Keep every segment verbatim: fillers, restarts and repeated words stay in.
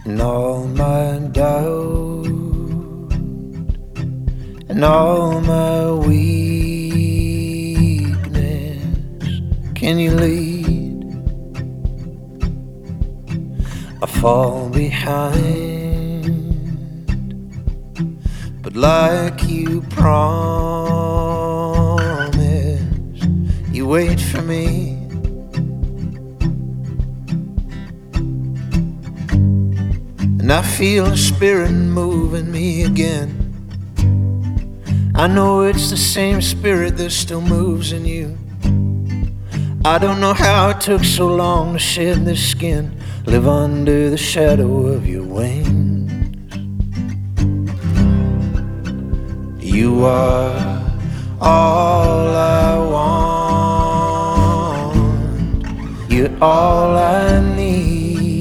and all my doubt and all my weakness. Can you lead? I fall behind, but like you promised, you wait for me. And I feel the Spirit moving me again. I know it's the same Spirit that still moves in you. I don't know how it took so long to shed this skin, live under the shadow of your wings. You are all I want, you're all I need.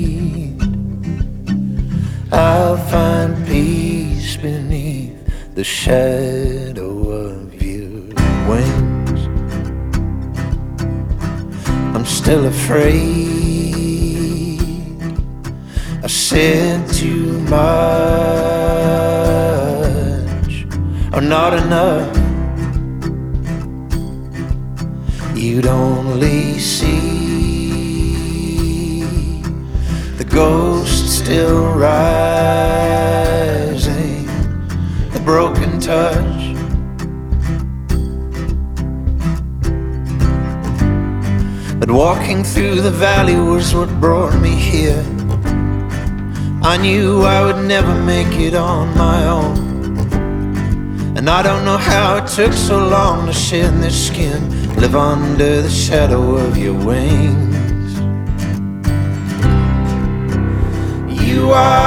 I'll find peace beneath the shadow of your wings. I'm still afraid I said too much, or not enough. You'd only see the ghost still rising, the broken touch. But walking through the valley was what brought me here. I knew I would never make it on my own, and I don't know how it took so long to shed this skin, live under the shadow of your wings. You are